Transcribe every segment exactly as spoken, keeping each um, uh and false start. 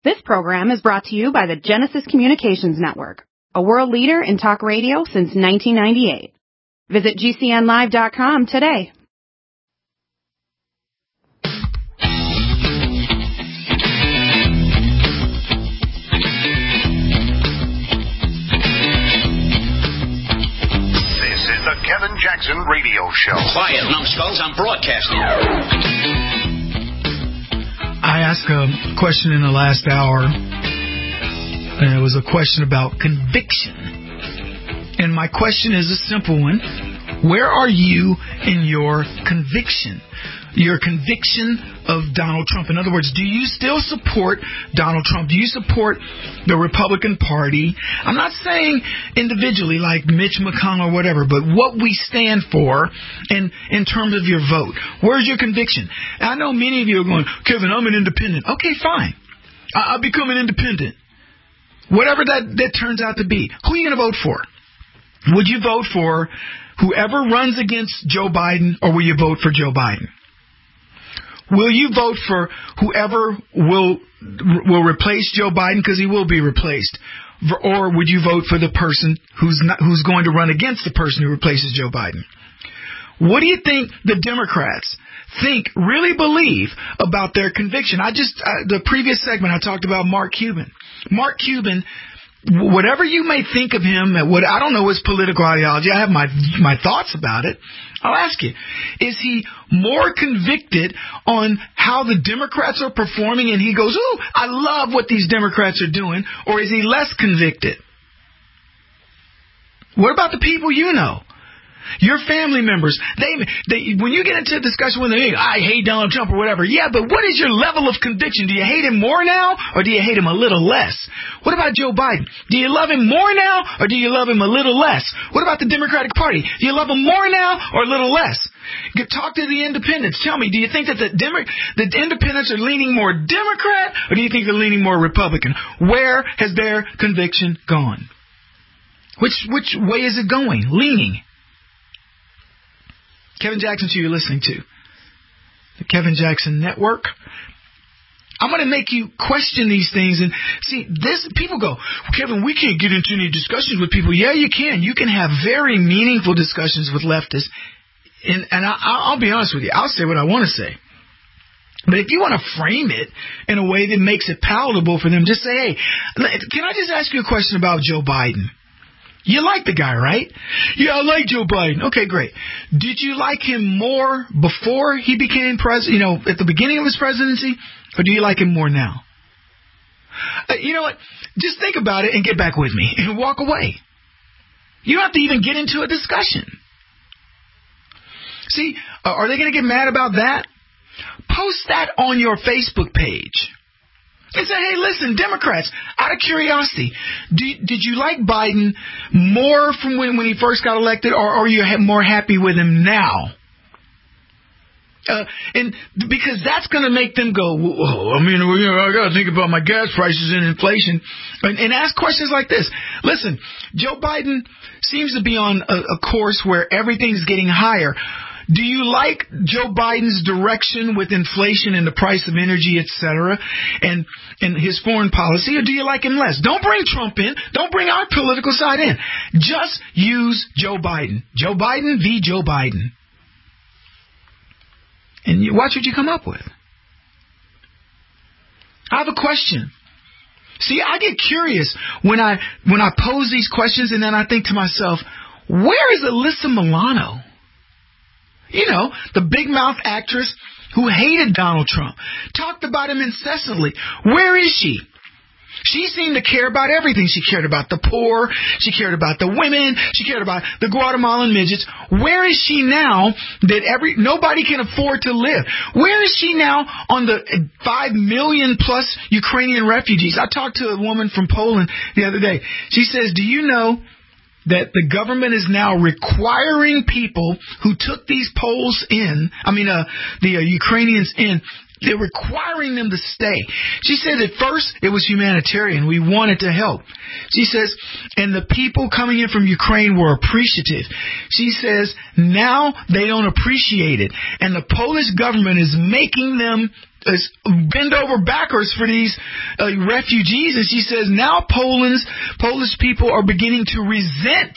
This program is brought to you by the Genesis Communications Network, a world leader in talk radio since nineteen ninety-eight. Visit G C N live dot com today. This is the Kevin Jackson Radio Show. Quiet, numbskulls, I'm broadcasting. I asked a question in the last hour, and it was a question about conviction. And my question is a simple one. Where are you in your conviction? Your conviction of Donald Trump. In other words, do you still support Donald Trump? Do you support the Republican Party? I'm not saying individually like Mitch McConnell or whatever, but what we stand for in, in terms of your vote. Where's your conviction? I know many of you are going, Kevin, I'm an independent. Okay, fine. I, I'll become an independent. Whatever that, that turns out to be. Who are you going to vote for? Would you vote for whoever runs against Joe Biden, or will you vote for Joe Biden? Will you vote for whoever will will replace Joe Biden, because he will be replaced? Or would you vote for the person who's not, who's going to run against the person who replaces Joe Biden? What do you think the Democrats think, really believe about their conviction? I just, uh, the previous segment I talked about Mark Cuban. Mark Cuban, whatever you may think of him, what I don't know his political ideology, I have my my thoughts about it. I'll ask you, is he more convicted on how the Democrats are performing and he goes, ooh, I love what these Democrats are doing, or is he less convicted? What about the people you know? Your family members, they, they, when you get into a discussion with them, I hate Donald Trump or whatever. Yeah, but what is your level of conviction? Do you hate him more now, or do you hate him a little less? What about Joe Biden? Do you love him more now, or do you love him a little less? What about the Democratic Party? Do you love him more now, or a little less? Talk to the independents. Tell me, do you think that the, Demo- the independents are leaning more Democrat, or do you think they're leaning more Republican? Where has their conviction gone? Which, which way is it going? Leaning. Kevin Jackson, who you're listening to. The Kevin Jackson Network. I'm going to make you question these things. And see, this people go, Kevin, we can't get into any discussions with people. Yeah, you can. You can have very meaningful discussions with leftists. And, and I, I'll be honest with you. I'll say what I want to say. But if you want to frame it in a way that makes it palatable for them, just say, hey, can I just ask you a question about Joe Biden? You like the guy, right? Yeah, I like Joe Biden. Okay, great. Did you like him more before he became president, you know, at the beginning of his presidency, or do you like him more now? Uh, you know what? Just think about it and get back with me and walk away. You don't have to even get into a discussion. See, uh, are they going to get mad about that? Post that on your Facebook page. And say, hey, listen, Democrats, out of curiosity, do, did you like Biden more from when, when he first got elected, or, or are you more happy with him now? Uh, and because that's going to make them go, whoa, I mean, you know, I got to think about my gas prices and inflation, and, and ask questions like this. Listen, Joe Biden seems to be on a, a course where everything's getting higher. Do you like Joe Biden's direction with inflation and the price of energy, et cetera, and, and his foreign policy, or do you like him less? Don't bring Trump in. Don't bring our political side in. Just use Joe Biden. Joe Biden v. Joe Biden. And you watch what you come up with. I have a question. See, I get curious when I when I pose these questions, and then I think to myself, where is Alyssa Milano? You know, the big mouth actress who hated Donald Trump, talked about him incessantly. Where is she? She seemed to care about everything. She cared about the poor. She cared about the women. She cared about the Guatemalan midgets. Where is she now that every nobody can afford to live? Where is she now on the five million plus Ukrainian refugees? I talked to a woman from Poland the other day. She says, do you know that the government is now requiring people who took these Poles in, I mean, uh, the uh, Ukrainians in, they're requiring them to stay. She said at first it was humanitarian. We wanted to help. She says, and the people coming in from Ukraine were appreciative. She says, now they don't appreciate it. And the Polish government is making them bend over backwards for these uh, refugees. And she says, now Poland's, Polish people are beginning to resent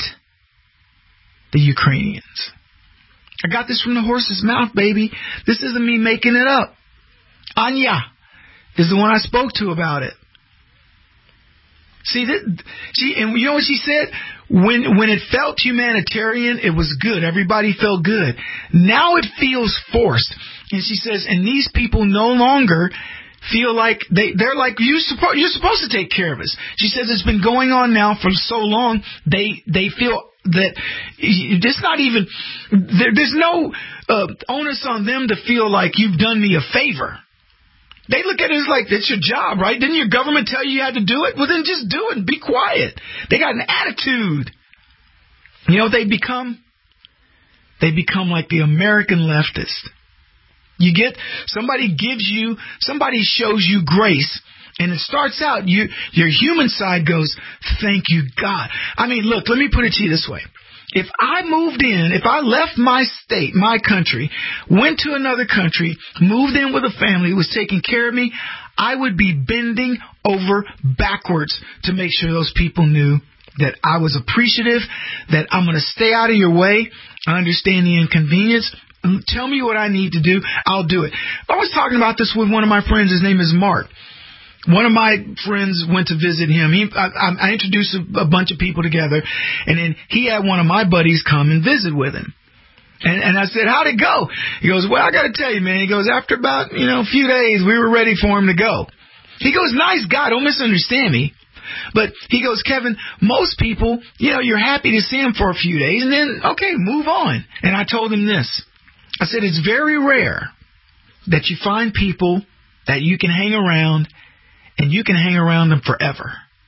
the Ukrainians. I got this from the horse's mouth, baby. This isn't me making it up. Anya is the one I spoke to about it. See, that, she, and you know what she said? When when it felt humanitarian, it was good. Everybody felt good. Now it feels forced. And she says, and these people no longer feel like they, they're like, you suppo- you're supposed to take care of us. She says it's been going on now for so long, they they feel that it's not even, there, there's no uh, onus on them to feel like you've done me a favor. They look at it as like, it's your job, right? Didn't your government tell you you had to do it? Well, then just do it and be quiet. They got an attitude. You know what they become? They become like the American leftist. You get, somebody gives you, somebody shows you grace, and it starts out, you, your human side goes, thank you, God. I mean, look, let me put it to you this way. If I moved in, if I left my state, my country, went to another country, moved in with a family who was taking care of me, I would be bending over backwards to make sure those people knew that I was appreciative, that I'm going to stay out of your way. I understand the inconvenience. Tell me what I need to do. I'll do it. I was talking about this with one of my friends. His name is Mark. One of my friends went to visit him. He, I, I introduced a, a bunch of people together, and then he had one of my buddies come and visit with him. And, and I said, how'd it go? He goes, well, I got to tell you, man. He goes, after about, you know, a few days, we were ready for him to go. He goes, nice guy. Don't misunderstand me. But he goes, Kevin, most people, you know, you're happy to see him for a few days, and then, okay, move on. And I told him this. I said, it's very rare that you find people that you can hang around and you can hang around them forever.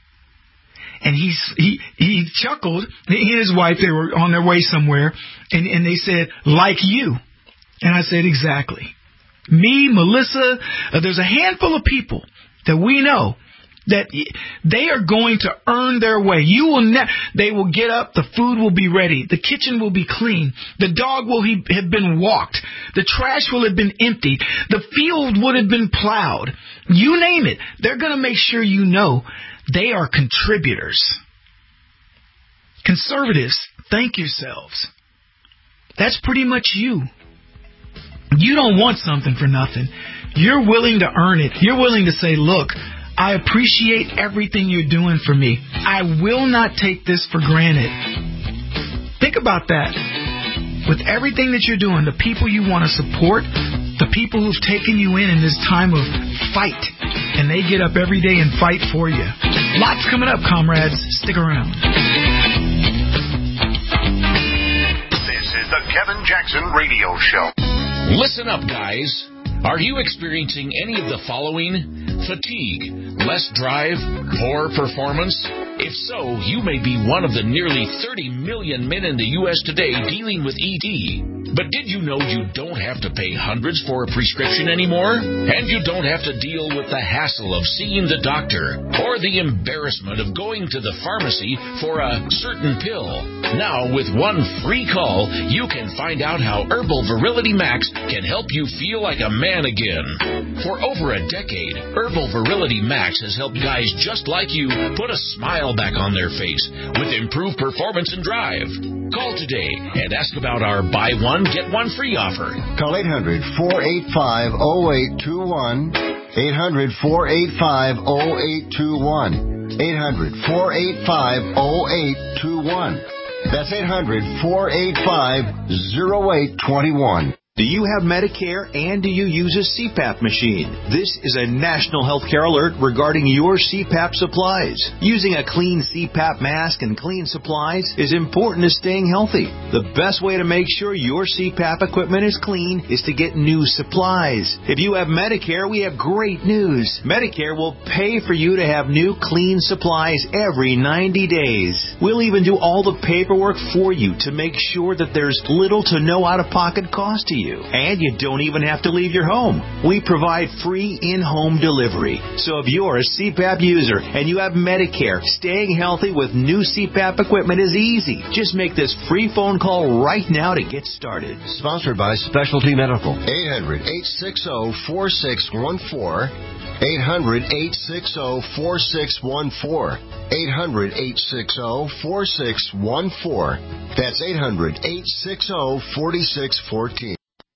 And he's, he he chuckled. He and his wife, they were on their way somewhere, and, and they said, like you. And I said, exactly. Me, Melissa, uh, there's a handful of people that we know that they are going to earn their way. You will ne- They will get up. The food will be ready. The kitchen will be clean. The dog will he- have been walked. The trash will have been emptied. The field would have been plowed. You name it. They're going to make sure you know they are contributors. Conservatives, thank yourselves. That's pretty much you. You don't want something for nothing. You're willing to earn it. You're willing to say, look, I appreciate everything you're doing for me. I will not take this for granted. Think about that. With everything that you're doing, the people you want to support, the people who've taken you in in this time of fight, and they get up every day and fight for you. Lots coming up, comrades. Stick around. This is the Kevin Jackson Radio Show. Listen up, guys. Are you experiencing any of the following? Fatigue, less drive, poor performance? If so, you may be one of the nearly thirty million men in the U S today dealing with E D. But did you know you don't have to pay hundreds for a prescription anymore? And you don't have to deal with the hassle of seeing the doctor or the embarrassment of going to the pharmacy for a certain pill. Now, with one free call, you can find out how Herbal Virility Max can help you feel like a man again. For over a decade, Herbal Virility Max has helped guys just like you put a smile back on their face with improved performance and drive. Call today and ask about our buy one, get one free offer. Call eight hundred, four eight five, oh eight two one. eight hundred, four eight five, oh eight two one. eight hundred, four eight five, oh eight two one. That's eight hundred, four eight five, oh eight two one. Do you have Medicare and do you use a C PAP machine? This is a national healthcare alert regarding your C PAP supplies. Using a clean C PAP mask and clean supplies is important to staying healthy. The best way to make sure your C PAP equipment is clean is to get new supplies. If you have Medicare, we have great news. Medicare will pay for you to have new clean supplies every ninety days. We'll even do all the paperwork for you to make sure that there's little to no out-of-pocket cost to you. you. And you don't even have to leave your home. We provide free in-home delivery. So if you're a C PAP user and you have Medicare, staying healthy with new C PAP equipment is easy. Just make this free phone call right now to get started. Sponsored by Specialty Medical. eight hundred, eight six zero, four six one four. eight hundred, eight six zero, four six one four. eight hundred, eight six zero, four six one four. That's eight hundred, eight six zero, four six one four.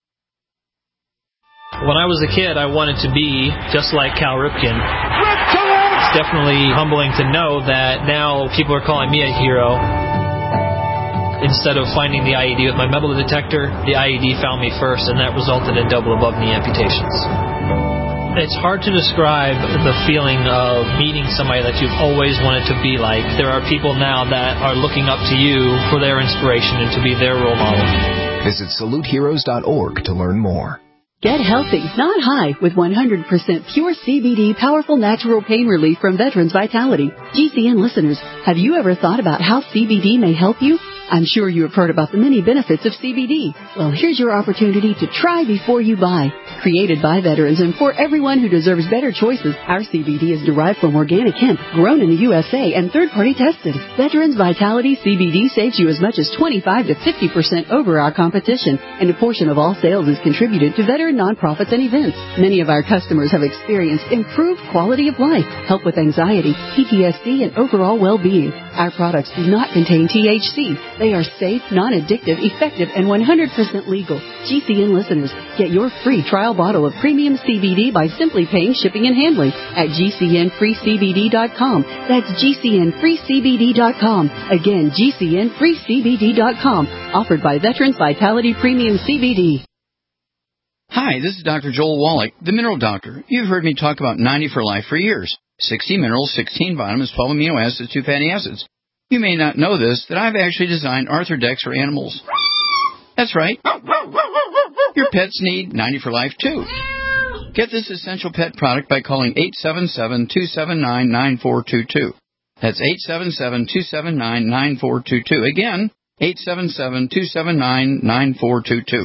When I was a kid, I wanted to be just like Cal Ripken. It's definitely humbling to know that now people are calling me a hero. Instead of finding the I E D with my metal detector, the I E D found me first, and that resulted in double above-knee amputations. It's hard to describe the feeling of meeting somebody that you've always wanted to be like. There are people now that are looking up to you for their inspiration and to be their role model. Visit salute heroes dot org to learn more. Get healthy, not high, with one hundred percent pure C B D powerful natural pain relief from Veterans Vitality. G C N listeners, have you ever thought about how C B D may help you? I'm sure you have heard about the many benefits of C B D. Well, here's your opportunity to try before you buy. Created by veterans and for everyone who deserves better choices, our C B D is derived from organic hemp, grown in the U S A and third-party tested. Veterans Vitality C B D saves you as much as twenty-five to fifty percent over our competition, and a portion of all sales is contributed to veteran nonprofits and events. Many of our customers have experienced improved quality of life, help with anxiety, P T S D, and overall well-being. Our products do not contain T H C. They are safe, non-addictive, effective, and one hundred percent legal. G C N listeners, get your free trial bottle of premium C B D by simply paying shipping and handling at G C N free C B D dot com. That's G C N free C B D dot com. Again, G C N free C B D dot com. Offered by Veterans Vitality Premium C B D. Hi, this is Doctor Joel Wallach, the Mineral Doctor. You've heard me talk about ninety for Life for years. sixty minerals, sixteen vitamins, twelve amino acids, two fatty acids. You may not know this, that I've actually designed Arthrodex for animals. That's right. Your pets need ninety for Life, too. Get this essential pet product by calling eight seven seven, two seven nine, nine four two two. That's eight seven seven, two seven nine, nine four two two. Again, eight seven seven, two seven nine, nine four two two.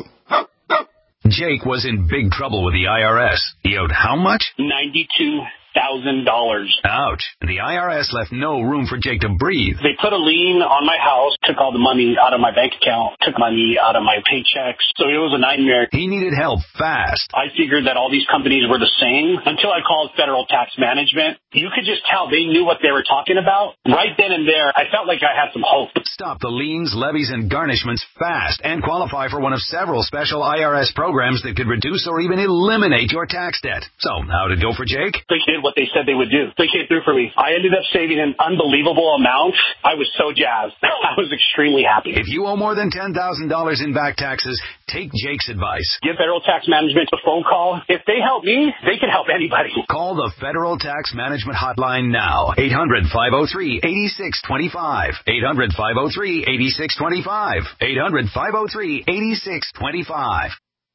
Jake was in big trouble with the I R S. He owed how much? ninety-two thousand dollars. Ouch. The I R S left no room for Jake to breathe. They put a lien on my house, took all the money out of my bank account, took money out of my paychecks. So it was a nightmare. He needed help fast. I figured that all these companies were the same until I called Federal Tax Management. You could just tell they knew what they were talking about. Right then and there, I felt like I had some hope. Stop the liens, levies, and garnishments fast and qualify for one of several special I R S programs that could reduce or even eliminate your tax debt. So, how'd it go for Jake? They did what they said they would do. They came through for me. I ended up saving an unbelievable amount. I was so jazzed. I was extremely happy. If you owe more than ten thousand dollars in back taxes, take Jake's advice. Give Federal Tax Management a phone call. If they help me, they can help anybody. Call the Federal Tax Management Hotline now. eight hundred, five oh three, eight six two five. eight hundred, five oh three, eight six two five. eight hundred, five oh three, eight six two five.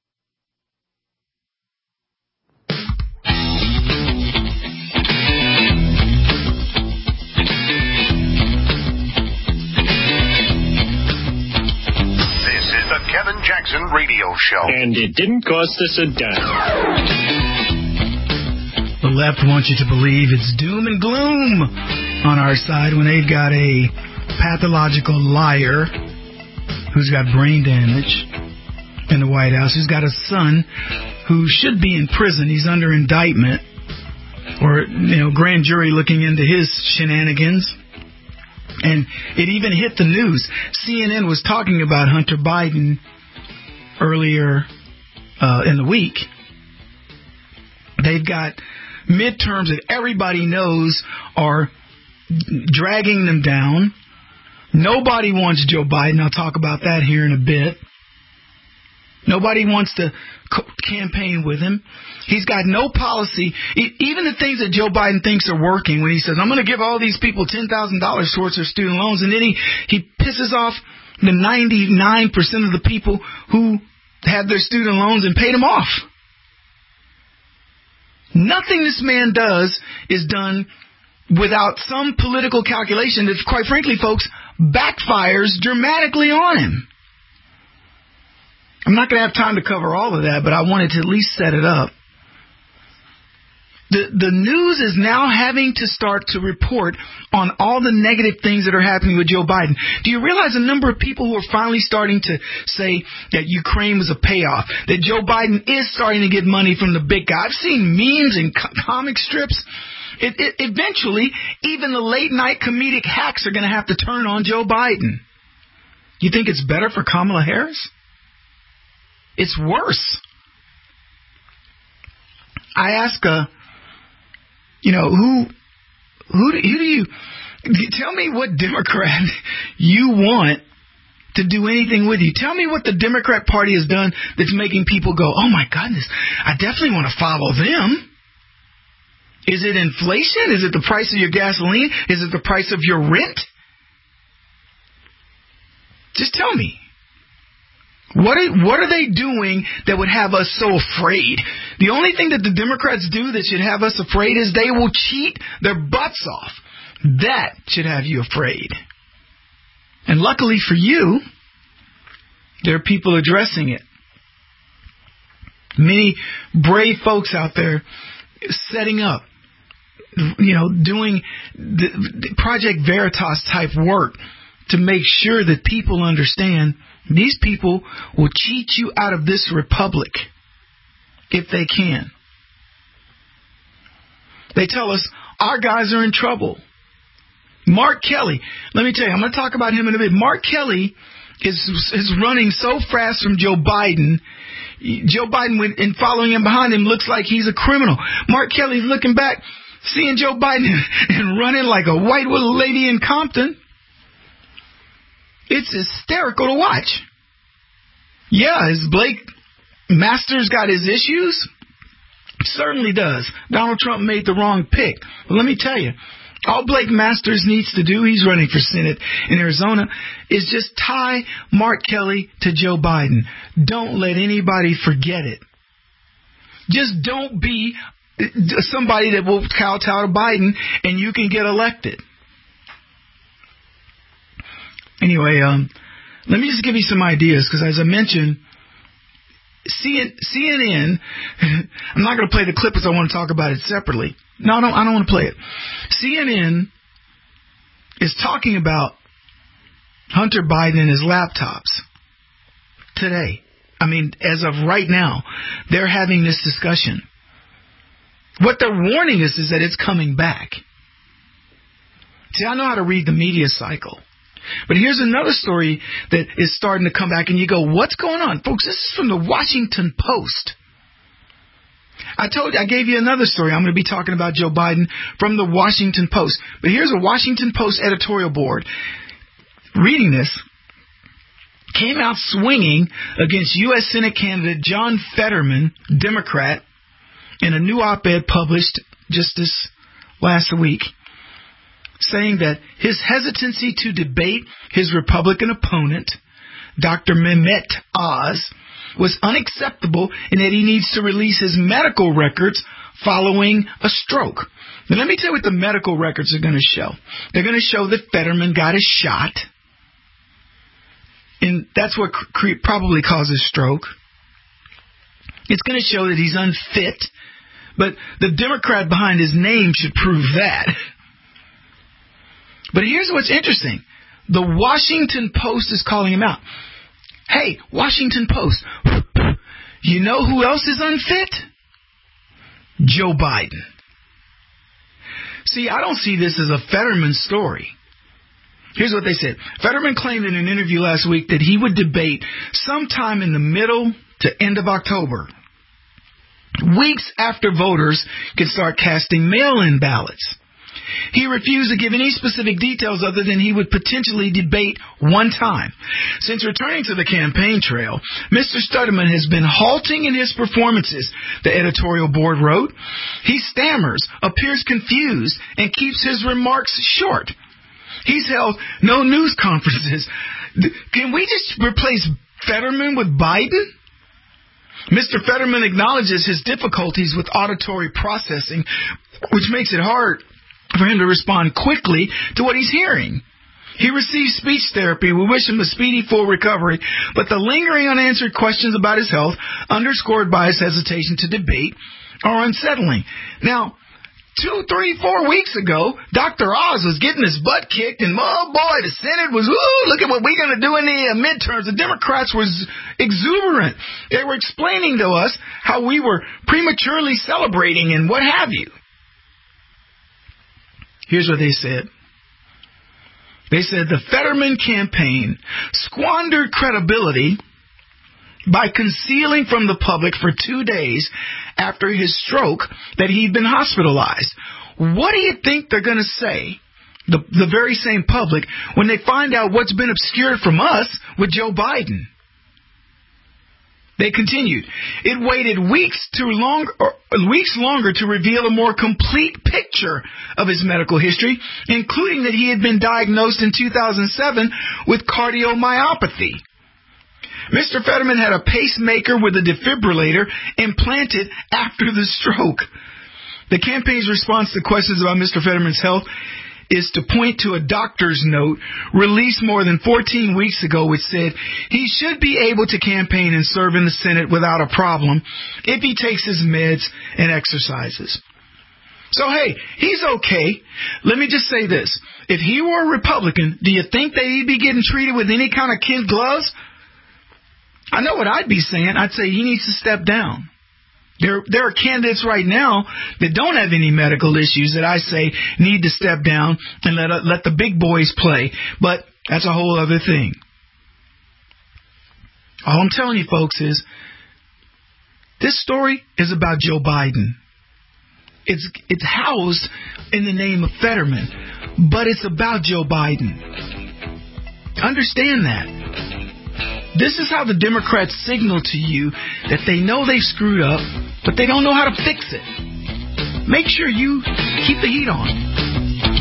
The Kevin Jackson Radio Show. And it didn't cost us a dime. The left wants you to believe it's doom and gloom on our side when they've got a pathological liar who's got brain damage in the White House, who's got a son who should be in prison. He's under indictment, or, you know, grand jury looking into his shenanigans. And it even hit the news. C N N was talking about Hunter Biden earlier uh, in the week. They've got midterms that everybody knows are dragging them down. Nobody wants Joe Biden. I'll talk about that here in a bit. Nobody wants to campaign with him. He's got no policy. Even the things that Joe Biden thinks are working, when he says, I'm going to give all these people ten thousand dollars towards their student loans, and then he, he pisses off the ninety-nine percent of the people who had their student loans and paid them off. Nothing this man does is done without some political calculation that, quite frankly, folks, backfires dramatically on him. I'm not going to have time to cover all of that, but I wanted to at least set it up. The the news is now having to start to report on all the negative things that are happening with Joe Biden. Do you realize a number of people who are finally starting to say that Ukraine was a payoff, that Joe Biden is starting to get money from the big guy? I've seen memes and comic strips. It, it, eventually, even the late night comedic hacks are going to have to turn on Joe Biden. You think it's better for Kamala Harris? It's worse. I ask a You know, who, who, do, who do you, tell me what Democrat you want to do anything with you. Tell me what the Democrat Party has done that's making people go, oh my goodness, I definitely want to follow them. Is it inflation? Is it the price of your gasoline? Is it the price of your rent? Just tell me. What are, what are they doing that would have us so afraid? The only thing that the Democrats do that should have us afraid is they will cheat their butts off. That should have you afraid. And luckily for you, there are people addressing it. Many brave folks out there setting up, you know, doing the, the Project Veritas type work to make sure that people understand these people will cheat you out of this republic if they can. They tell us our guys are in trouble. Mark Kelly, let me tell you, I'm going to talk about him in a bit. Mark Kelly is is running so fast from Joe Biden. Joe Biden, and following him behind him, looks like he's a criminal. Mark Kelly's looking back, seeing Joe Biden and running like a white little lady in Compton. It's hysterical to watch. Yeah, has Blake Masters got his issues? Certainly does. Donald Trump made the wrong pick. But let me tell you, all Blake Masters needs to do, he's running for Senate in Arizona, is just tie Mark Kelly to Joe Biden. Don't let anybody forget it. Just don't be somebody that will kowtow to Biden and you can get elected. Anyway, um, let me just give you some ideas, because as I mentioned, C N N, I'm not going to play the clip because I want to talk about it separately. No, I don't, I don't want to play it. C N N is talking about Hunter Biden and his laptops today. I mean, as of right now, they're having this discussion. What they're warning us is that it's coming back. See, I know how to read the media cycle. But here's another story that is starting to come back, and you go, what's going on? Folks, this is from the Washington Post. I told you, I gave you another story. I'm going to be talking about Joe Biden from the Washington Post. But here's a Washington Post editorial board. Reading this, came out swinging against U S Senate candidate John Fetterman, Democrat, in a new op-ed published just this last week, saying that his hesitancy to debate his Republican opponent, Doctor Mehmet Oz, was unacceptable and that he needs to release his medical records following a stroke. Now, let me tell you what the medical records are going to show. They're going to show that Fetterman got a shot, and that's what cr- probably causes stroke. It's going to show that he's unfit, but the Democrat behind his name should prove that. But here's what's interesting. The Washington Post is calling him out. Hey, Washington Post, you know who else is unfit? Joe Biden. See, I don't see this as a Fetterman story. Here's what they said. Fetterman claimed in an interview last week that he would debate sometime in the middle to end of October, weeks after voters can start casting mail-in ballots. He refused to give any specific details other than he would potentially debate one time. Since returning to the campaign trail, Mister Stutterman has been halting in his performances, the editorial board wrote. He stammers, appears confused, and keeps his remarks short. He's held no news conferences. Can we just replace Fetterman with Biden? Mister Fetterman acknowledges his difficulties with auditory processing, which makes it hard for him to respond quickly to what he's hearing. He received speech therapy. We wish him a speedy, full recovery. But the lingering unanswered questions about his health, underscored by his hesitation to debate, are unsettling. Now, two, three, four weeks ago, Doctor Oz was getting his butt kicked, and oh boy, the Senate was, ooh, look at what we're going to do in the uh, midterms. The Democrats were exuberant. They were explaining to us how we were prematurely celebrating and what have you. Here's what they said. They said the Fetterman campaign squandered credibility by concealing from the public for two days after his stroke that he'd been hospitalized. What do you think they're going to say, the, the very same public, when they find out what's been obscured from us with Joe Biden? They continued, it waited weeks too long, or weeks longer to reveal a more complete picture of his medical history, including that he had been diagnosed in two thousand seven with cardiomyopathy. Mister Fetterman had a pacemaker with a defibrillator implanted after the stroke. The campaign's response to questions about Mister Fetterman's health is to point to a doctor's note released more than fourteen weeks ago which said he should be able to campaign and serve in the Senate without a problem if he takes his meds and exercises. So, hey, he's okay. Let me just say this. If he were a Republican, do you think that he'd be getting treated with any kind of kid gloves? I know what I'd be saying. I'd say he needs to step down. There, there are candidates right now that don't have any medical issues that I say need to step down and let uh, let the big boys play. But that's a whole other thing. All I'm telling you, folks, is this story is about Joe Biden. It's it's housed in the name of Fetterman, but it's about Joe Biden. Understand that. This is how the Democrats signal to you that they know they've screwed up, but they don't know how to fix it. Make sure you keep the heat on.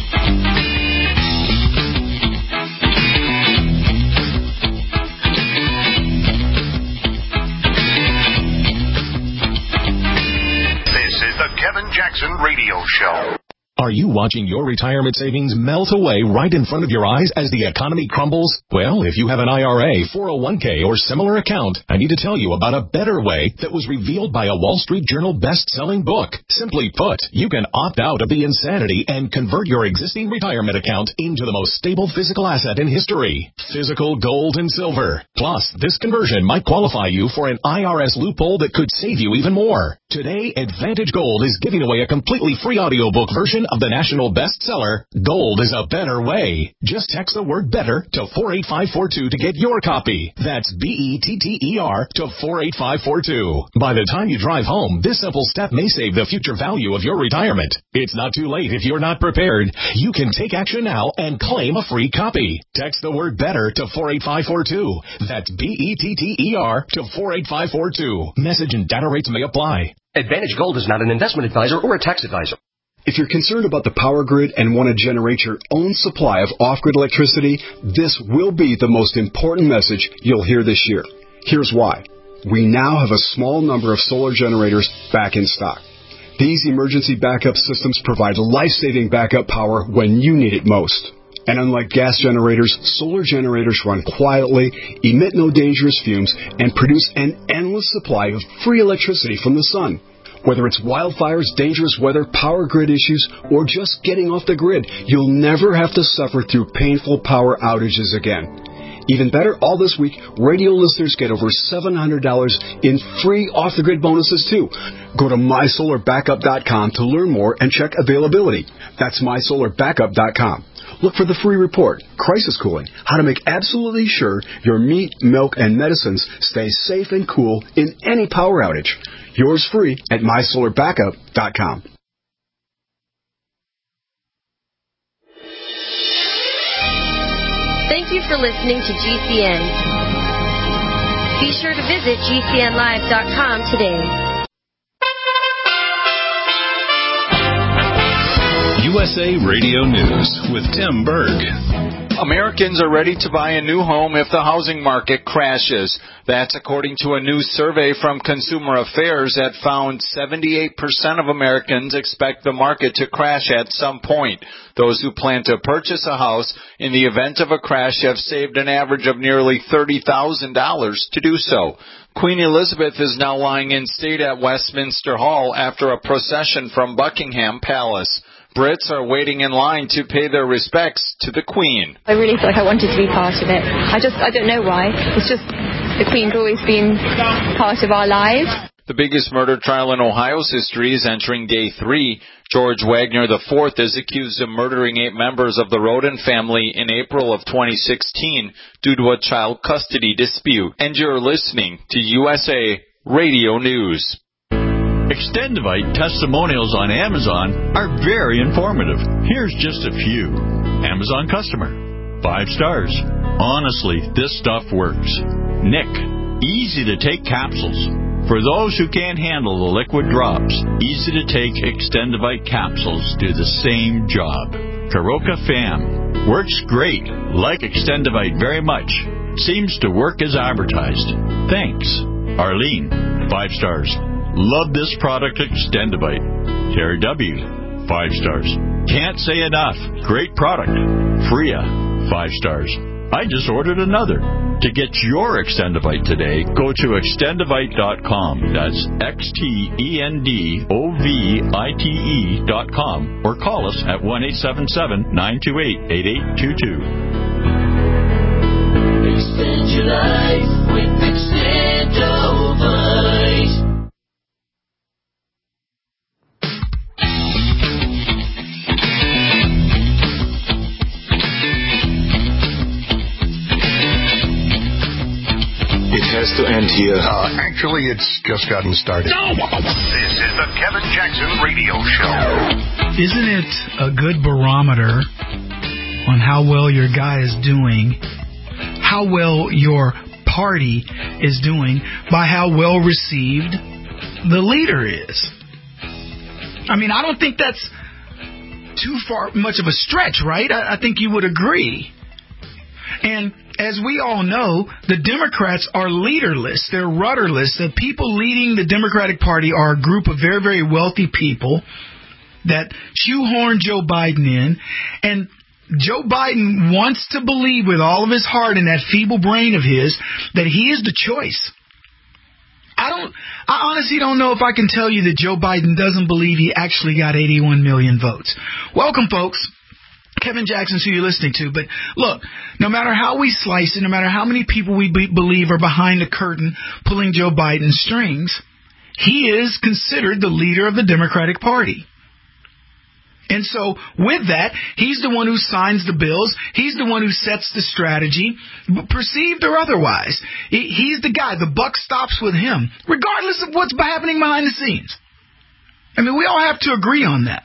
Kevin Jackson Radio Show. Are you watching your retirement savings melt away right in front of your eyes as the economy crumbles? Well, if you have an I R A, four oh one k, or similar account, I need to tell you about a better way that was revealed by a Wall Street Journal best-selling book. Simply put, you can opt out of the insanity and convert your existing retirement account into the most stable physical asset in history, physical gold and silver. Plus, this conversion might qualify you for an I R S loophole that could save you even more. Today, Advantage Gold is giving away a completely free audiobook version of the national bestseller, Gold is a Better Way. Just text the word better to four eight five four two to get your copy. That's B E T T E R to four eight five four two. By the time you drive home, this simple step may save the future value of your retirement. It's not too late if you're not prepared. You can take action now and claim a free copy. Text the word better to four eight five four two. That's B E T T E R to four eight five four two. Message and data rates may apply. Advantage Gold is not an investment advisor or a tax advisor. If you're concerned about the power grid and want to generate your own supply of off-grid electricity, this will be the most important message you'll hear this year. Here's why. We now have a small number of solar generators back in stock. These emergency backup systems provide life-saving backup power when you need it most. And unlike gas generators, solar generators run quietly, emit no dangerous fumes, and produce an endless supply of free electricity from the sun. Whether it's wildfires, dangerous weather, power grid issues, or just getting off the grid, you'll never have to suffer through painful power outages again. Even better, all this week, radio listeners get over seven hundred dollars in free off-the-grid bonuses, too. Go to my solar backup dot com to learn more and check availability. That's my solar backup dot com. Look for the free report, Crisis Cooling, how to make absolutely sure your meat, milk, and medicines stay safe and cool in any power outage. Yours free at my solar backup dot com. Thank you for listening to G C N. Be sure to visit G C N live dot com today. U S A Radio News with Tim Berg. Americans are ready to buy a new home if the housing market crashes. That's according to a new survey from Consumer Affairs that found seventy-eight percent of Americans expect the market to crash at some point. Those who plan to purchase a house in the event of a crash have saved an average of nearly thirty thousand dollars to do so. Queen Elizabeth is now lying in state at Westminster Hall after a procession from Buckingham Palace. Brits are waiting in line to pay their respects to the Queen. I really feel like I wanted to be part of it. I just, I don't know why. It's just the Queen's always been part of our lives. The biggest murder trial in Ohio's history is entering day three. George Wagner the fourth is accused of murdering eight members of the Roden family in April of twenty sixteen due to a child custody dispute. And you're listening to U S A Radio News. Extendivite testimonials on Amazon are very informative. Here's just a few. Amazon customer. Five stars. Honestly, this stuff works. Nick. Easy to take capsules. For those who can't handle the liquid drops, easy to take Extendivite capsules do the same job. Karoka Fam. Works great. Like Extendivite very much. Seems to work as advertised. Thanks. Arlene. Five stars. Love this product, Extendivite. Terry W. Five stars. Can't say enough. Great product. Freya. Five stars. I just ordered another. To get your Extendivite today, go to extendivite dot com. That's X T E N D O V I T E dot com. Or call us at one eight seven seven, nine two eight, eight eight two two. Extend your life with Extendivite. It has to end here. Uh, actually, it's just gotten started. No! This is the Kevin Jackson Radio Show. Isn't it a good barometer on how well your guy is doing, how well your party is doing, by how well received the leader is? I mean, I don't think that's too far much of a stretch, right? I, I think you would agree. And as we all know, the Democrats are leaderless. They're rudderless. The people leading the Democratic Party are a group of very, very wealthy people that shoehorn Joe Biden in. And Joe Biden wants to believe with all of his heart in that feeble brain of his that he is the choice. I don't. I honestly don't know if I can tell you that Joe Biden doesn't believe he actually got eighty-one million votes. Welcome, folks. Kevin Jackson's who you're listening to. But look, no matter how we slice it, no matter how many people we be- believe are behind the curtain pulling Joe Biden's strings, he is considered the leader of the Democratic Party. And so with that, he's the one who signs the bills. He's the one who sets the strategy, perceived or otherwise. He's the guy. The buck stops with him, regardless of what's happening behind the scenes. I mean, we all have to agree on that.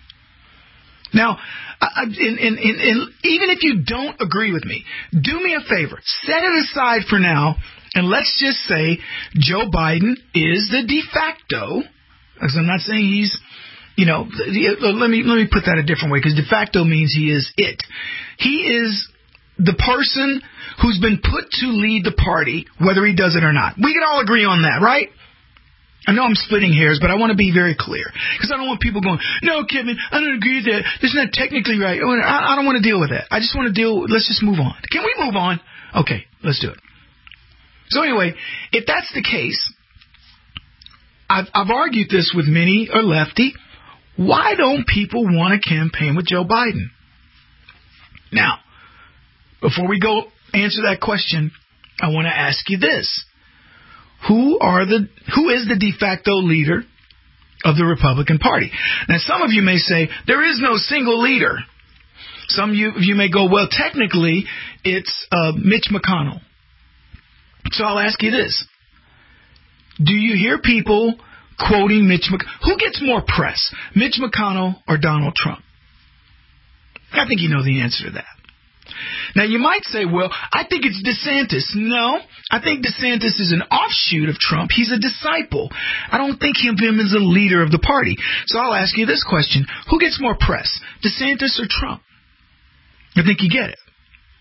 Now, Uh, in, in, in, in, even if you don't agree with me, do me a favor. Set it aside for now, and let's just say Joe Biden is the de facto, because I'm not saying he's, you know, let me let me put that a different way, because de facto means he is it. He is the person who's been put to lead the party, whether he does it or not. We can all agree on that, right? I know I'm splitting hairs, but I want to be very clear. Because I don't want people going, no, Kevin, I don't agree with that. That's not technically right. I don't want to deal with that. I just want to deal, let's just move on. Can we move on? Okay, let's do it. So anyway, if that's the case, I've, I've argued this with many a lefty. Why don't people want to campaign with Joe Biden? Now, before we go answer that question, I want to ask you this. Who are the who is the de facto leader of the Republican Party? Now, some of you may say there is no single leader. Some of you, you may go, well, technically, it's uh, Mitch McConnell. So I'll ask you this. Do you hear people quoting Mitch McConnell? Who gets more press, Mitch McConnell or Donald Trump? I think you know the answer to that. Now, you might say, well, I think it's DeSantis. No, I think DeSantis is an offshoot of Trump. He's a disciple. I don't think of him as a leader of the party. So I'll ask you this question. Who gets more press, DeSantis or Trump? I think you get it.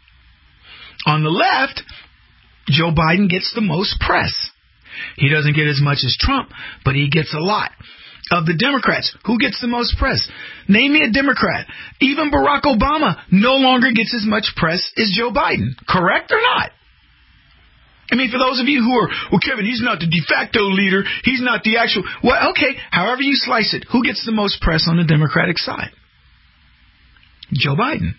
On the left, Joe Biden gets the most press. He doesn't get as much as Trump, but he gets a lot. Of the Democrats, who gets the most press? Name me a Democrat. Even Barack Obama no longer gets as much press as Joe Biden. Correct or not? I mean, for those of you who are, well, Kevin, he's not the de facto leader. He's not the actual. Well, okay, however you slice it, who gets the most press on the Democratic side? Joe Biden.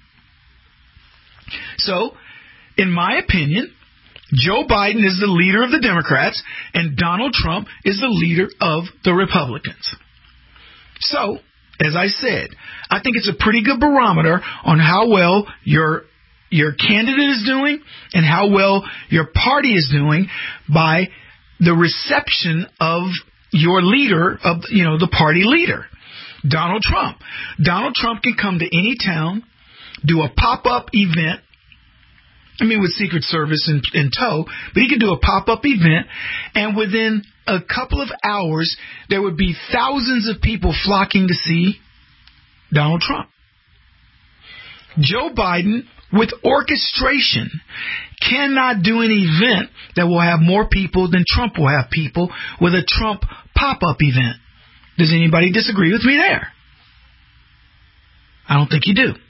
So, in my opinion, Joe Biden is the leader of the Democrats, and Donald Trump is the leader of the Republicans. So, as I said, I think it's a pretty good barometer on how well your your candidate is doing and how well your party is doing by the reception of your leader, of you know, the party leader, Donald Trump. Donald Trump can come to any town, do a pop-up event, I mean, with Secret Service in, in tow, but he could do a pop-up event, and within a couple of hours, there would be thousands of people flocking to see Donald Trump. Joe Biden, with orchestration, cannot do an event that will have more people than Trump will have people with a Trump pop-up event. Does anybody disagree with me there? I don't think you do.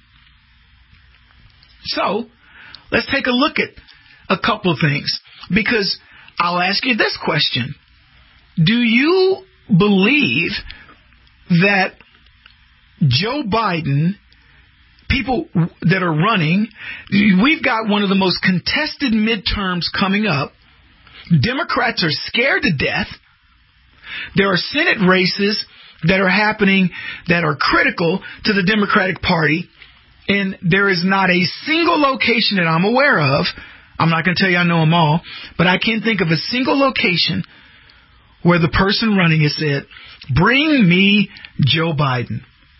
So, let's take a look at a couple of things, because I'll ask you this question. Do you believe that Joe Biden, people that are running, we've got one of the most contested midterms coming up. Democrats are scared to death. There are Senate races that are happening that are critical to the Democratic Party. And there is not a single location that I'm aware of, I'm not going to tell you I know them all, but I can't think of a single location where the person running has said, bring me Joe Biden.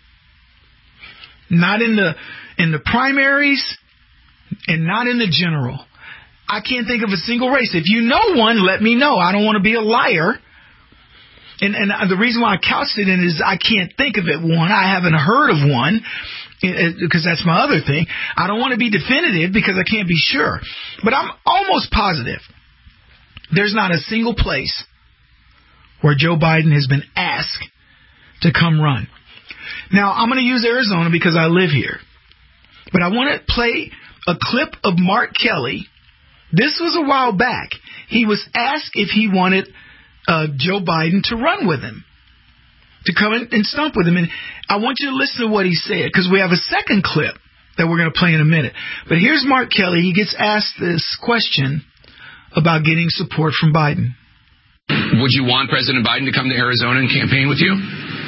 Not in the in the primaries and not in the general. I can't think of a single race. If you know one, let me know. I don't want to be a liar. And, and the reason why I couched it in is I can't think of it one. I haven't heard of one, because that's my other thing. I don't want to be definitive because I can't be sure. But I'm almost positive there's not a single place where Joe Biden has been asked to come run. Now, I'm going to use Arizona because I live here. But I want to play a clip of Mark Kelly. This was a while back. He was asked if he wanted uh, Joe Biden to run with him, to come in and stump with him. And I want you to listen to what he said, because we have a second clip that we're going to play in a minute. But here's Mark Kelly. He gets asked this question about getting support from Biden. Would you want President Biden to come to Arizona and campaign with you?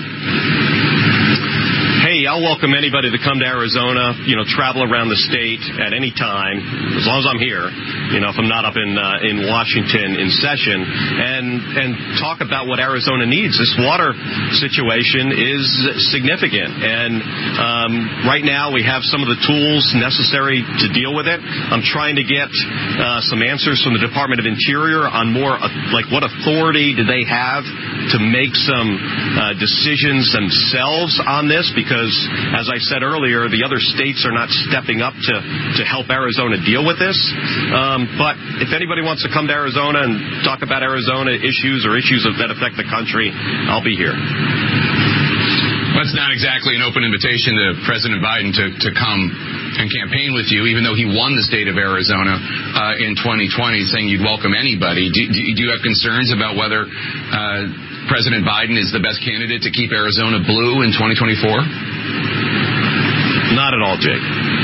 Hey, I'll welcome anybody to come to Arizona, you know, travel around the state at any time, as long as I'm here, you know, if I'm not up in uh, in Washington in session, and and talk about what Arizona needs. This water situation is significant, and um, right now we have some of the tools necessary to deal with it. I'm trying to get uh, some answers from the Department of Interior on more, uh, like what authority do they have to make some uh, decisions themselves on this, because Because, as I said earlier, the other states are not stepping up to, to help Arizona deal with this. Um, but if anybody wants to come to Arizona and talk about Arizona issues or issues that affect the country, I'll be here. That's not exactly an open invitation to President Biden to, to come and campaign with you, even though he won the state of Arizona uh, in twenty twenty, saying you'd welcome anybody. Do, do, do you have concerns about whether uh, President Biden is the best candidate to keep Arizona blue in twenty twenty-four? Not at all, Jake.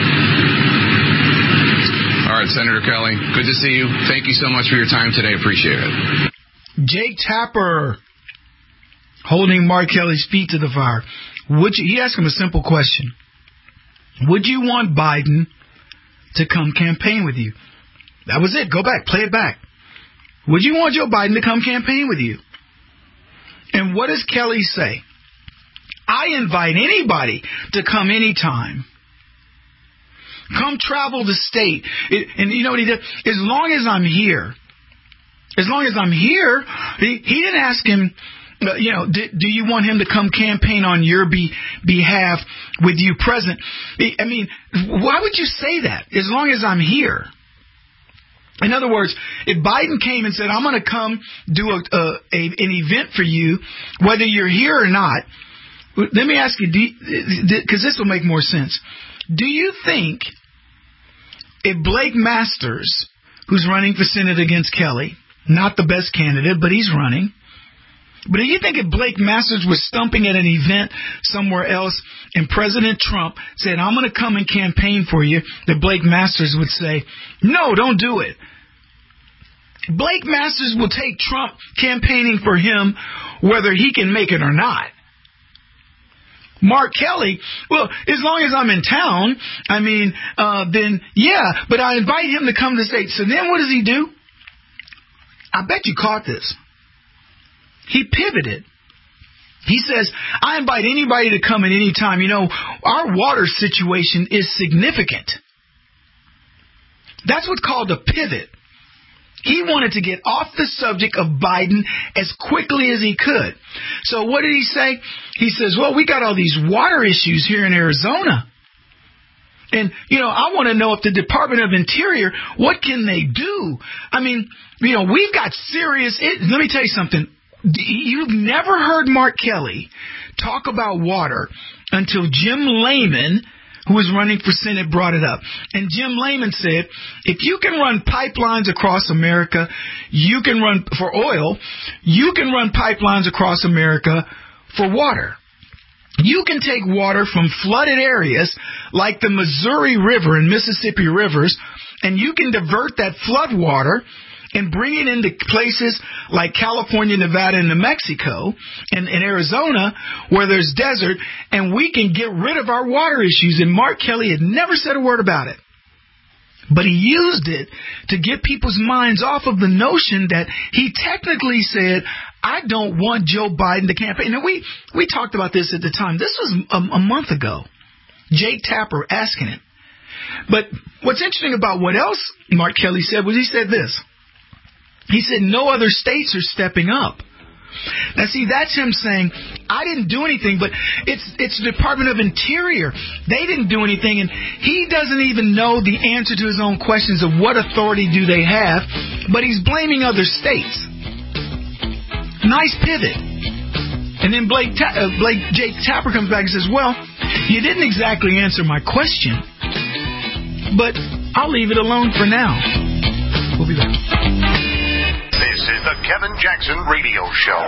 All right, Senator Kelly, good to see you. Thank you so much for your time today. Appreciate it. Jake Tapper, holding Mark Kelly's feet to the fire. Would you, he asked him a simple question. Would you want Biden to come campaign with you? That was it. Go back. Play it back. Would you want Joe Biden to come campaign with you? And what does Kelly say? I invite anybody to come anytime. Come travel the state. It, and you know what he did? As long as I'm here. As long as I'm here. He, he didn't ask him, uh, you know, do, do you want him to come campaign on your be, behalf with you present? I mean, why would you say that? As long as I'm here. In other words, if Biden came and said, I'm going to come do a, a, a an event for you, whether you're here or not, let me ask you, because this will make more sense. Do you think if Blake Masters, who's running for Senate against Kelly, not the best candidate, but he's running, but do you think if Blake Masters was stumping at an event somewhere else and President Trump said, I'm going to come and campaign for you, that Blake Masters would say, no, don't do it? Blake Masters will take Trump campaigning for him whether he can make it or not. Mark Kelly, well, as long as I'm in town, I mean, uh, then, yeah, but I invite him to come to the state. So then what does he do? I bet you caught this. He pivoted. He says, I invite anybody to come at any time. You know, our water situation is significant. That's what's called a pivot. He wanted to get off the subject of Biden as quickly as he could. So what did he say? He says, well, we got all these water issues here in Arizona. And, you know, I want to know if the Department of Interior, what can they do? I mean, you know, we've got serious... It, let me tell you something. You've never heard Mark Kelly talk about water until Jim Layman, who was running for Senate, brought it up. And Jim Layman said, if you can run pipelines across America, you can run for oil, you can run pipelines across America for water. You can take water from flooded areas like the Missouri River and Mississippi rivers, and you can divert that flood water and bring it into places like California, Nevada, and New Mexico, and, and Arizona, where there's desert, and we can get rid of our water issues. And Mark Kelly had never said a word about it. But he used it to get people's minds off of the notion that he technically said, I don't want Joe Biden to campaign. Now, we, we talked about this at the time. This was a, a month ago. Jake Tapper asking it. But what's interesting about what else Mark Kelly said was he said this. He said no other states are stepping up. Now, see, that's him saying, I didn't do anything, but it's it's the Department of Interior. They didn't do anything, and he doesn't even know the answer to his own questions of what authority do they have, but he's blaming other states. Nice pivot. And then Blake, Ta- uh, Blake Jake Tapper comes back and says, well, you didn't exactly answer my question, but I'll leave it alone for now. We'll be back. This is the Kevin Jackson Radio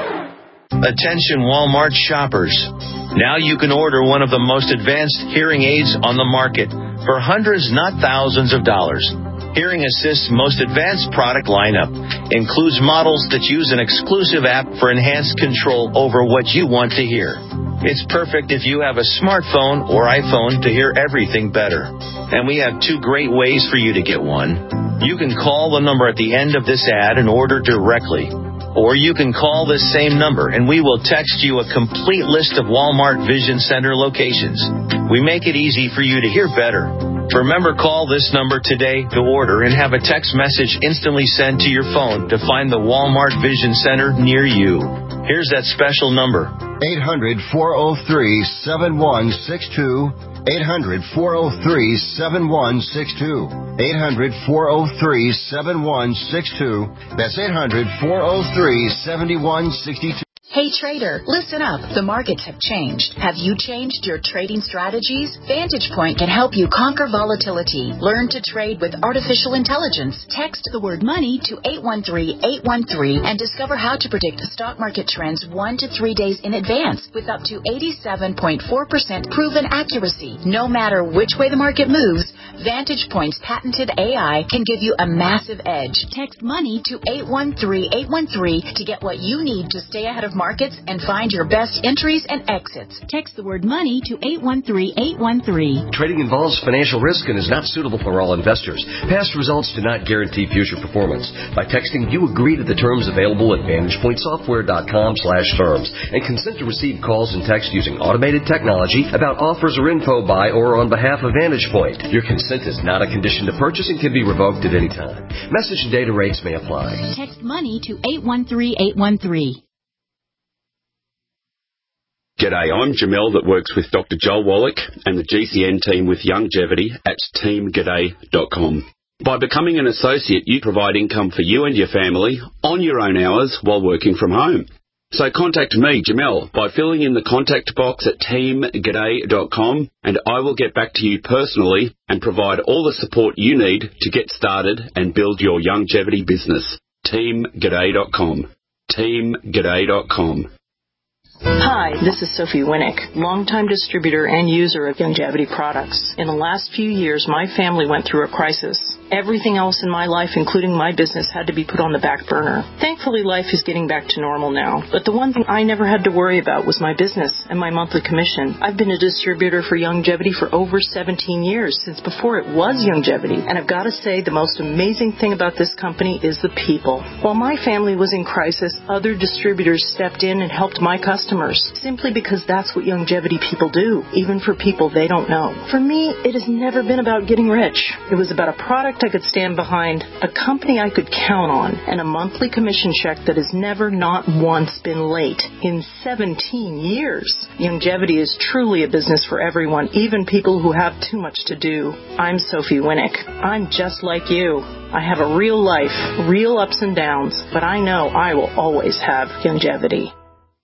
Show. Attention Walmart shoppers. Now you can order one of the most advanced hearing aids on the market for hundreds, not thousands of dollars. Hearing Assist's most advanced product lineup includes models that use an exclusive app for enhanced control over what you want to hear. It's perfect if you have a smartphone or iPhone to hear everything better. And we have two great ways for you to get one. You can call the number at the end of this ad and order directly. Or you can call this same number and we will text you a complete list of Walmart Vision Center locations. We make it easy for you to hear better. Remember, call this number today to order and have a text message instantly sent to your phone to find the Walmart Vision Center near you. Here's that special number. eight hundred, four oh three, seven one six two. eight hundred, four oh three, seven one six two. eight hundred, four oh three, seven one six two. That's eight hundred, four oh three, seven one six two. Hey trader, listen up. The markets have changed. Have you changed your trading strategies? Vantage Point can help you conquer volatility. Learn to trade with artificial intelligence. Text the word money to eight one three, eight one three and discover how to predict stock market trends one to three days in advance with up to eighty-seven point four percent proven accuracy. No matter which way the market moves, Vantage Point's patented A I can give you a massive edge. Text money to eight one three, eight one three to get what you need to stay ahead of markets and find your best entries and exits. Text the word money to eight one three, eight one three. Trading involves financial risk and is not suitable for all investors. Past results do not guarantee future performance. By texting, you agree to the terms available at VantagePointSoftware.com slash terms and consent to receive calls and text using automated technology about offers or info by or on behalf of Vantage Point. Your consent is not a condition to purchase and can be revoked at any time. Message and data rates may apply. Text money to eight one three, eight one three. G'day, I'm Jamel that works with Doctor Joel Wallach and the G C N team with Longevity at team g'day dot com. By becoming an associate, you provide income for you and your family on your own hours while working from home. So contact me, Jamel, by filling in the contact box at team g'day dot com, and I will get back to you personally and provide all the support you need to get started and build your longevity business. team g'day dot com. team g'day dot com. Hi, this is Sophie Winnick, longtime distributor and user of Longevity products. In the last few years, my family went through a crisis. Everything else in my life, including my business, had to be put on the back burner. Thankfully, life is getting back to normal now. But the one thing I never had to worry about was my business and my monthly commission. I've been a distributor for Longevity for over seventeen years, since before it was Longevity. And I've got to say, the most amazing thing about this company is the people. While my family was in crisis, other distributors stepped in and helped my customers, simply because that's what Longevity people do, even for people they don't know. For me, it has never been about getting rich. It was about a product I could stand behind, a company I could count on, and a monthly commission check that has never, not once, been late in seventeen years. Longevity is truly a business for everyone, even people who have too much to do. I'm Sophie Winnick. I'm just like you. I have a real life, real ups and downs, but I know I will always have Longevity.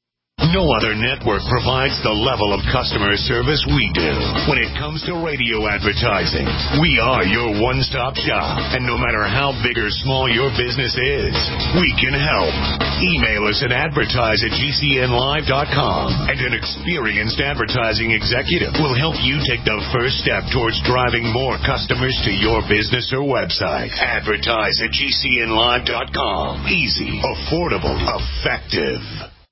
No other network provides the level of customer service we do. When it comes to radio advertising, we are your one-stop shop. And no matter how big or small your business is, we can help. Email us at advertise at g c n live dot com, and an experienced advertising executive will help you take the first step towards driving more customers to your business or website. Advertise at g c n live dot com. Easy, affordable, effective.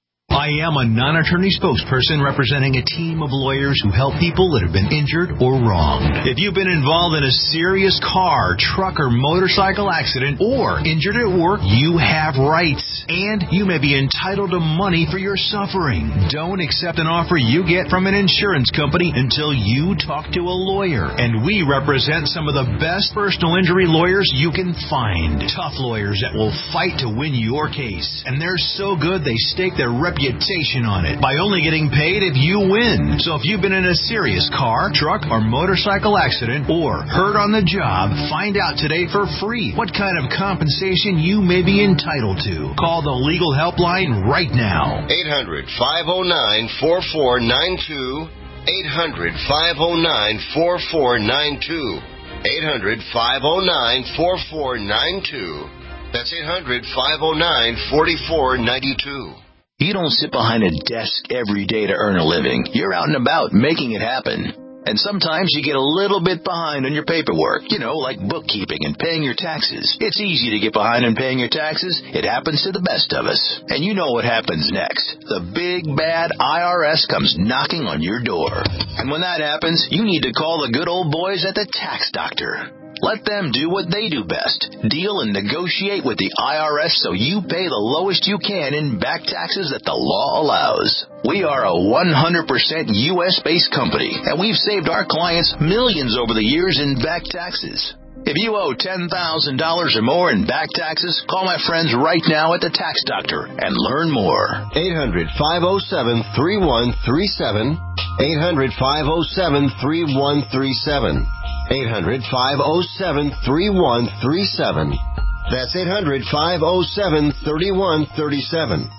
I am a non-attorney spokesperson representing a team of lawyers who help people that have been injured or wronged. If you've been involved in a serious car, truck, or motorcycle accident, or injured at work, you have rights, and you may be entitled to money for your suffering. Don't accept an offer you get from an insurance company until you talk to a lawyer. And we represent some of the best personal injury lawyers you can find. Tough lawyers that will fight to win your case. And they're so good they stake their reputation reputation on it by only getting paid if you win. So if you've been in a serious car, truck, or motorcycle accident or hurt on the job, find out today for free what kind of compensation you may be entitled to. Call the legal helpline right now. eight hundred, five oh nine, four four nine two. eight hundred, five oh nine, four four nine two. eight hundred, five oh nine, four four nine two. That's eight hundred, five oh nine, four four nine two. You don't sit behind a desk every day to earn a living. You're out and about making it happen. And sometimes you get a little bit behind on your paperwork, you know, like bookkeeping and paying your taxes. It's easy to get behind on paying your taxes. It happens to the best of us. And you know what happens next. The big, bad I R S comes knocking on your door. And when that happens, you need to call the good old boys at the Tax Doctor. Let them do what they do best. Deal and negotiate with the I R S so you pay the lowest you can in back taxes that the law allows. We are a one hundred percent U S-based company, and we've saved our clients millions over the years in back taxes. If you owe ten thousand dollars or more in back taxes, call my friends right now at the Tax Doctor and learn more. eight hundred, five oh seven, three one three seven. eight hundred, five oh seven, three one three seven. eight hundred, five oh seven, three one three seven. That's eight hundred, five oh seven, three one three seven.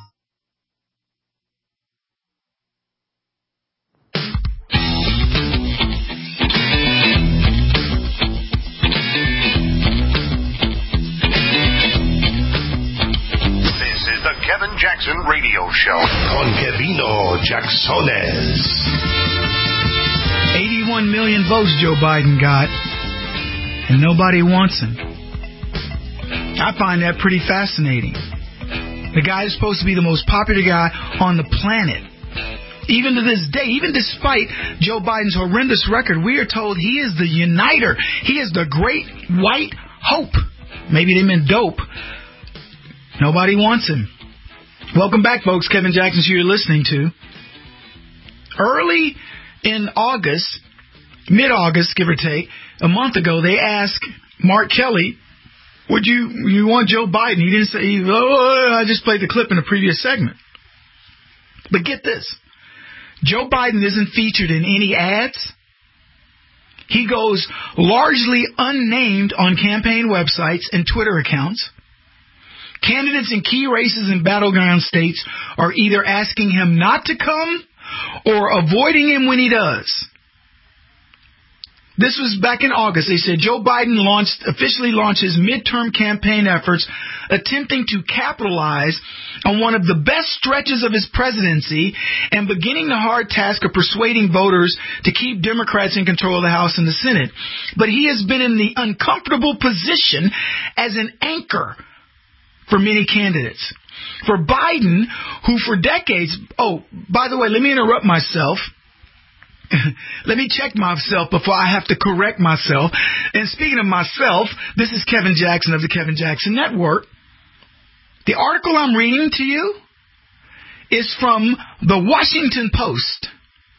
This is the Kevin Jackson Radio Show on Kevino Jacksones. eighty-one million votes Joe Biden got, and nobody wants him. I find that pretty fascinating. The guy is supposed to be the most popular guy on the planet. Even to this day, even despite Joe Biden's horrendous record, we are told he is the uniter. He is the great white hope. Maybe they meant dope. Nobody wants him. Welcome back, folks. Kevin Jackson, who you're listening to. Early in August, mid-August, give or take, a month ago, they asked Mark Kelly, would you you want Joe Biden? He didn't say, oh, I just played the clip in the previous segment. But get this. Joe Biden isn't featured in any ads. He goes largely unnamed on campaign websites and Twitter accounts. Candidates in key races in battleground states are either asking him not to come or avoiding him when he does. This was back in August. They said Joe Biden launched, officially launched his midterm campaign efforts, attempting to capitalize on one of the best stretches of his presidency and beginning the hard task of persuading voters to keep Democrats in control of the House and the Senate. But he has been in the uncomfortable position as an anchor for many candidates. For Biden, who for decades, oh, by the way, let me interrupt myself. Let me check myself before I have to correct myself. And speaking of myself, this is Kevin Jackson of the Kevin Jackson Network. The article I'm reading to you is from the Washington Post.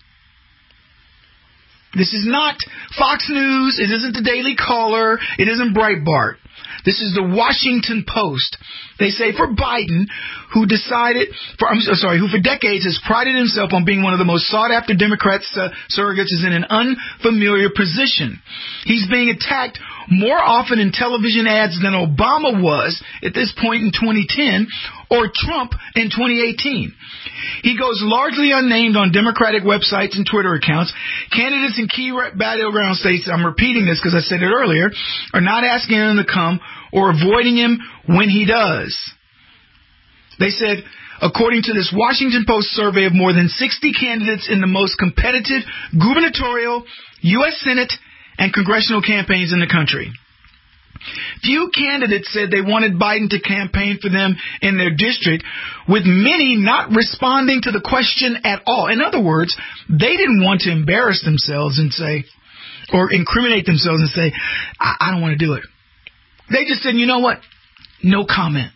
This is not Fox News. It isn't the Daily Caller. It isn't Breitbart. This is the Washington Post. They say for Biden, who decided, for I'm sorry, who for decades has prided himself on being one of the most sought-after Democrats uh, surrogates, is in an unfamiliar position. He's being attacked more often in television ads than Obama was at this point in twenty ten or Trump in twenty eighteen. He goes largely unnamed on Democratic websites and Twitter accounts. Candidates in key battleground states, I'm repeating this because I said it earlier, are not asking him to come or avoiding him when he does. They said, according to this Washington Post survey of more than sixty candidates in the most competitive gubernatorial, U S Senate, and congressional campaigns in the country, few candidates said they wanted Biden to campaign for them in their district, with many not responding to the question at all. In other words, they didn't want to embarrass themselves and say, or incriminate themselves and say, I, I don't want to do it. They just said, you know what? No comment.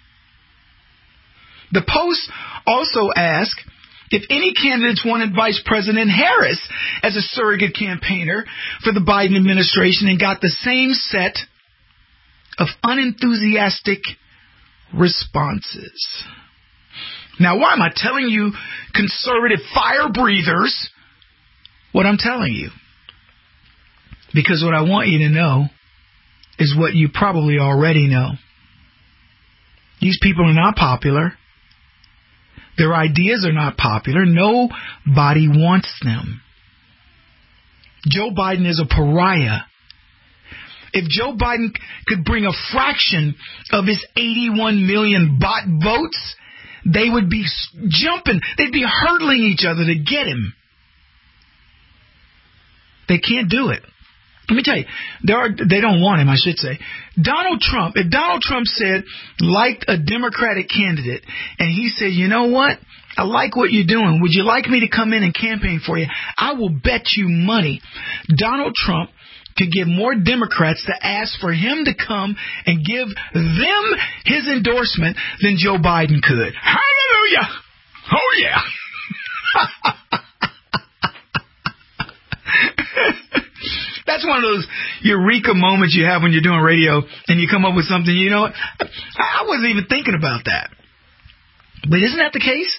The Post also asked if any candidates wanted Vice President Harris as a surrogate campaigner for the Biden administration, and got the same set of unenthusiastic responses. Now, why am I telling you, conservative fire breathers, what I'm telling you? Because what I want you to know is what you probably already know. These people are not popular. Their ideas are not popular. Nobody wants them. Joe Biden is a pariah. If Joe Biden could bring a fraction of his eighty-one million bot votes, they would be jumping. They'd be hurdling each other to get him. They can't do it. Let me tell you, there are, they don't want him, I should say. Donald Trump, if Donald Trump said, liked a Democratic candidate, and he said, you know what? I like what you're doing. Would you like me to come in and campaign for you? I will bet you money Donald Trump could get more Democrats to ask for him to come and give them his endorsement than Joe Biden could. Hallelujah! Oh, yeah! That's one of those eureka moments you have when you're doing radio and you come up with something, you know what? I wasn't even thinking about that. But isn't that the case?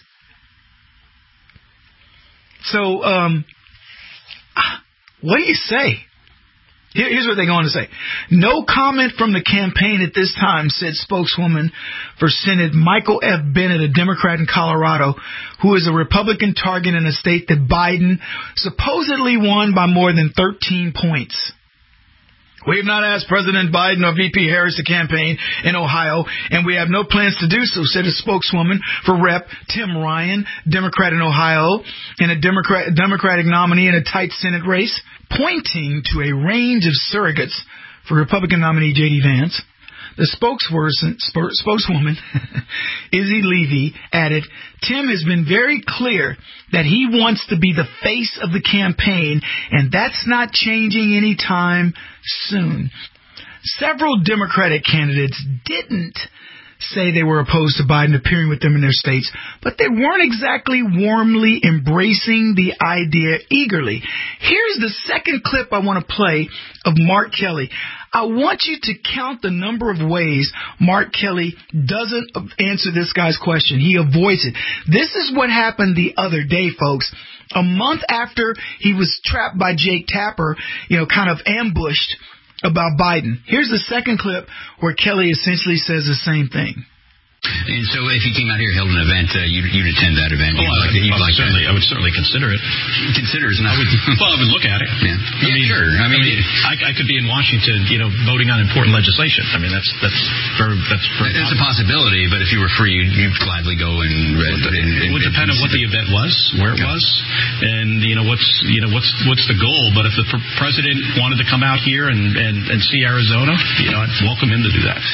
So, um, what do you say? Here, here's what they're going to say. No comment from the campaign at this time, said spokeswoman for Senate Michael F. Bennett, a Democrat in Colorado, who is a Republican target in a state that Biden supposedly won by more than thirteen points. We have not asked President Biden or V P Harris to campaign in Ohio, and we have no plans to do so, said a spokeswoman for Rep Tim Ryan, Democrat in Ohio, and a Democrat, Democratic nominee in a tight Senate race, pointing to a range of surrogates for Republican nominee J D Vance. The spokesperson, spokeswoman, Izzy Levy, added, Tim has been very clear that he wants to be the face of the campaign, and that's not changing anytime soon. Several Democratic candidates didn't say they were opposed to Biden appearing with them in their states, but they weren't exactly warmly embracing the idea eagerly. Here's the second clip I want to play of Mark Kelly. I want you to count the number of ways Mark Kelly doesn't answer this guy's question. He avoids it. This is what happened the other day, folks. A month after he was trapped by Jake Tapper, you know, kind of ambushed about Biden. Here's the second clip where Kelly essentially says the same thing. And so if he came out here and held an event, uh, you'd, you'd attend that event. Oh, You'd like, I, you'd I, would like certainly, that. I would certainly consider it. Consider is not. I would, well, I would look at it. Yeah, I yeah mean, sure. I mean, I, mean I, I could be in Washington, you know, voting on important legislation. I mean, that's that's very that's very it's a possibility. But if you were free, you'd, you'd gladly go and. Well, and, and it would and, depend and on what the event was, where it yeah. was, and you know what's you know what's what's the goal. But if the pr- president wanted to come out here and and, and see Arizona, you know, I'd welcome him to do that.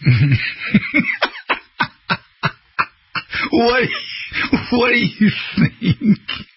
What, what do you think?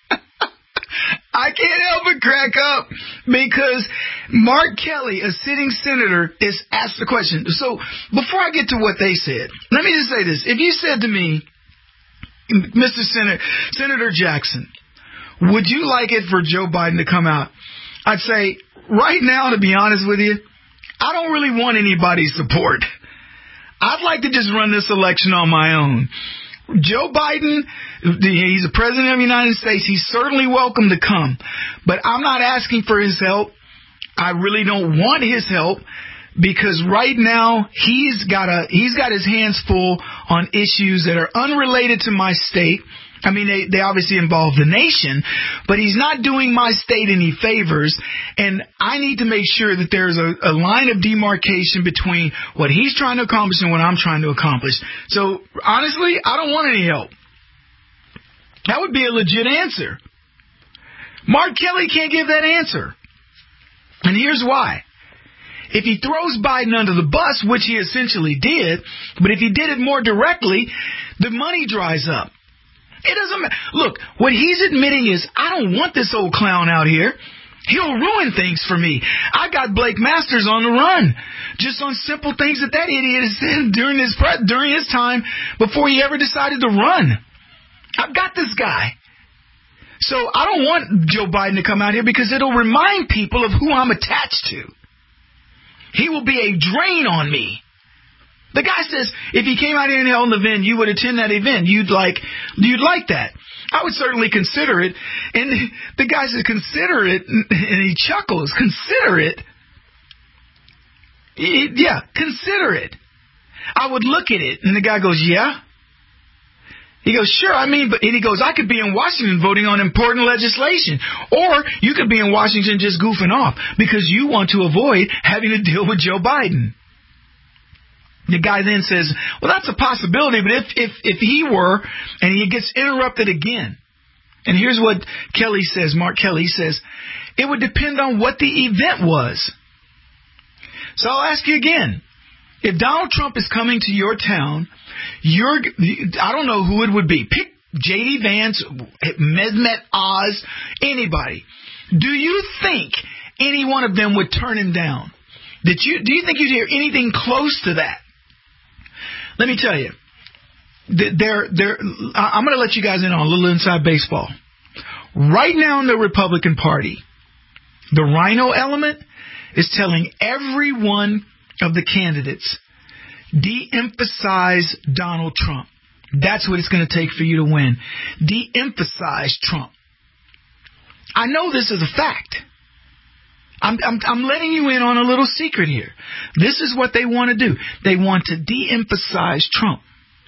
I can't help but crack up because Mark Kelly, a sitting senator, is asked the question. So before I get to what they said, let me just say this. If you said to me, Mister Senator, Senator Jackson, would you like it for Joe Biden to come out? I'd say, right now, to be honest with you, I don't really want anybody's support. I'd like to just run this election on my own. Joe Biden, he's the president of the United States. He's certainly welcome to come. But I'm not asking for his help. I really don't want his help because right now he's got a he's got his hands full on issues that are unrelated to my state. I mean, they, they obviously involve the nation, but he's not doing my state any favors, and I need to make sure that there's a, a line of demarcation between what he's trying to accomplish and what I'm trying to accomplish. So, honestly, I don't want any help. That would be a legit answer. Mark Kelly can't give that answer. And here's why. If he throws Biden under the bus, which he essentially did, but if he did it more directly, the money dries up. It doesn't matter. Look, what he's admitting is, I don't want this old clown out here. He'll ruin things for me. I got Blake Masters on the run, just on simple things that that idiot has said during his during his time before he ever decided to run. I've got this guy. So I don't want Joe Biden to come out here because it'll remind people of who I'm attached to. He will be a drain on me. The guy says, if he came out here and held an event, you would attend that event. You'd like, you'd like that. I would certainly consider it. And the guy says, consider it, and he chuckles. Consider it. Yeah, consider it. I would look at it, and the guy goes, yeah. He goes, sure, I mean, but and he goes, I could be in Washington voting on important legislation. Or you could be in Washington just goofing off because you want to avoid having to deal with Joe Biden. The guy then says, well, that's a possibility, but if, if, if he were, and he gets interrupted again, and here's what Kelly says, Mark Kelly says, it would depend on what the event was. So I'll ask you again, if Donald Trump is coming to your town, you're, I don't know who it would be. Pick J D Vance, Mehmet Oz, anybody. Do you think any one of them would turn him down? Did you, do you think you'd hear anything close to that? Let me tell you, they're, they're, I'm going to let you guys in on a little inside baseball. Right now in the Republican Party, the rhino element is telling every one of the candidates, de-emphasize Donald Trump. That's what it's going to take for you to win. De-emphasize Trump. I know this is a fact. I'm, I'm, I'm letting you in on a little secret here. This is what they want to do. They want to de-emphasize Trump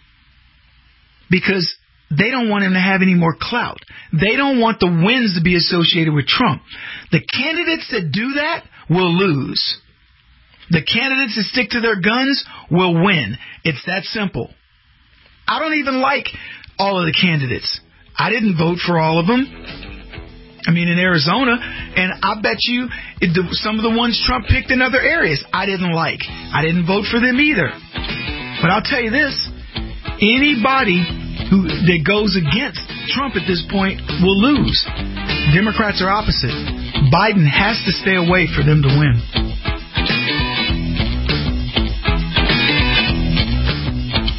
because they don't want him to have any more clout. They don't want the wins to be associated with Trump. The candidates that do that will lose. The candidates that stick to their guns will win. It's that simple. I don't even like all of the candidates. I didn't vote for all of them. I mean, in Arizona, and I bet you it, the, some of the ones Trump picked in other areas I didn't like. I didn't vote for them either. But I'll tell you this, anybody who that goes against Trump at this point will lose. Democrats are opposite. Biden has to stay away for them to win.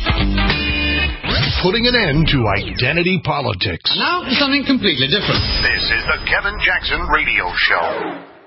putting an end to identity politics. Now, something completely different. This is the Kevin Jackson Radio Show.